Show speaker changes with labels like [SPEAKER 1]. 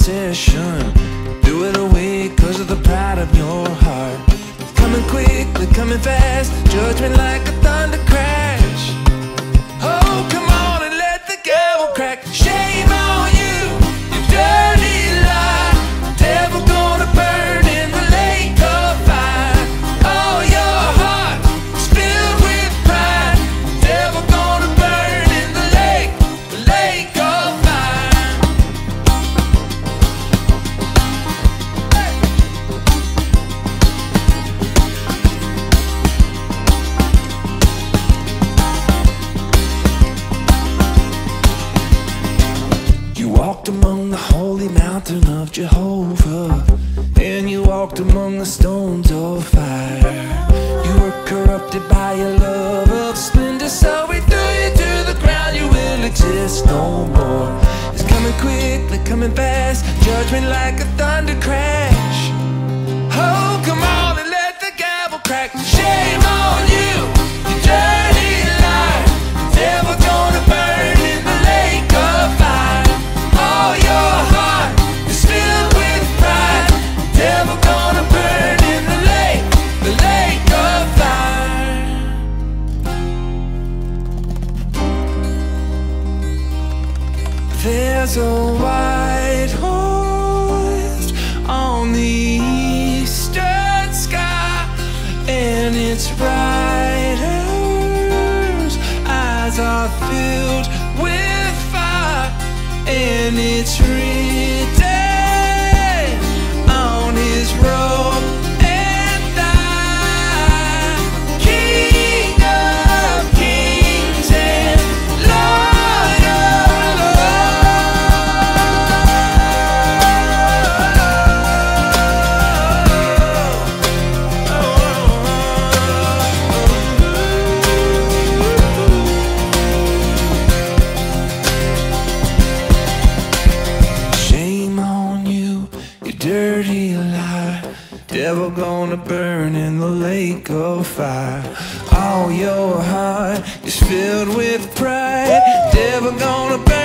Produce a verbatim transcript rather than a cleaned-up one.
[SPEAKER 1] recession. Threw it away cause of the pride of your heart. Coming quickly, coming fast, judgment like a thunder crash. Oh, come on and let the gavel crack. Shame on you, you dirty lie. Devil gonna burn in the lake of fire. Oh, your heart is filled with pride. Devil gonna burn in the lake, the lake of fire. Hey. You walked among the holy mountain of Jehovah, and you walked among the stones of fire. You were corrupted by your love of splendor, so we threw you to the ground. You will exist no more. It's coming quickly, coming fast, judgment like a thunder crash. Oh, come on and let the gavel crack. Shame on you, you dirty lie. Devil gonna burn in the lake of fire. Oh, your heart is filled with pride. Devil gonna burn in the lake, the lake of fire. There's a white horse on the eastern sky, and its rider's eyes are filled with fire, and it's written on his robe and thigh, King of kings and Lord of Shame on you, you dirty lie. Devil gonna burn in the lake of fire. All your heart is filled with pride. Devil gonna burn